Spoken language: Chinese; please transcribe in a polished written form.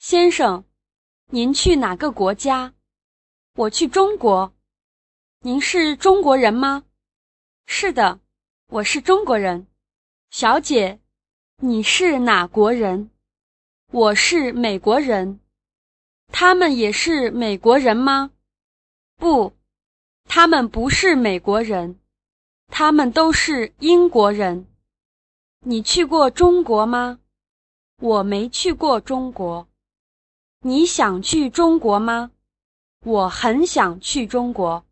先生，您去哪个国家？我去中国。您是中国人吗？是的，我是中国人。小姐，你是哪国人？我是美国人。他们也是美国人吗？不，他们不是美国人，他们都是英国人。你去过中国吗？我没去过中国。你想去中国吗？我很想去中国。